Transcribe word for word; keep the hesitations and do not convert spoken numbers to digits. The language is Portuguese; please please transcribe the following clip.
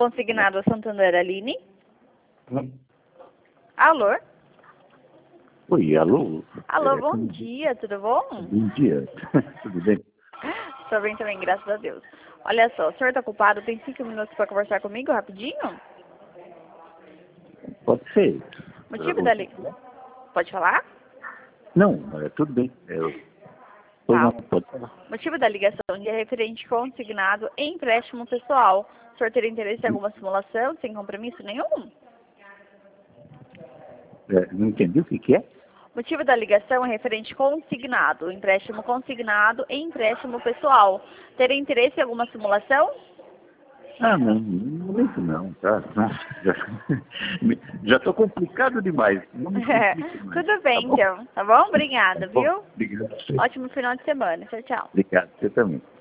Consignado Santander, Aline. Hum. Alô? Oi, alô? Alô, É, bom como- dia, tudo bom? Bom dia. Tudo bem? Estou bem também, graças a Deus. Olha só, o senhor está ocupado? Tem cinco minutos para conversar comigo rapidinho? Pode ser. Motivo Eu- da li... Pode falar? Não, é, tudo bem. Eu... Pois Tá. não, pode falar. Motivo da ligação é referente consignado em empréstimo pessoal. O senhor teria interesse em alguma simulação sem compromisso nenhum? É, não entendi o que, que é? Motivo da ligação é referente consignado, empréstimo consignado em empréstimo pessoal. Teria interesse em alguma simulação? Ah, não, no momento não, tá? Nossa, já já estou complicado demais. Não me É, complique mais. tudo bem, Tá bom? então. Tá bom? Obrigada, Tá bom. viu? Obrigado a você. Ótimo final de semana. Tchau, tchau. Obrigado, você também.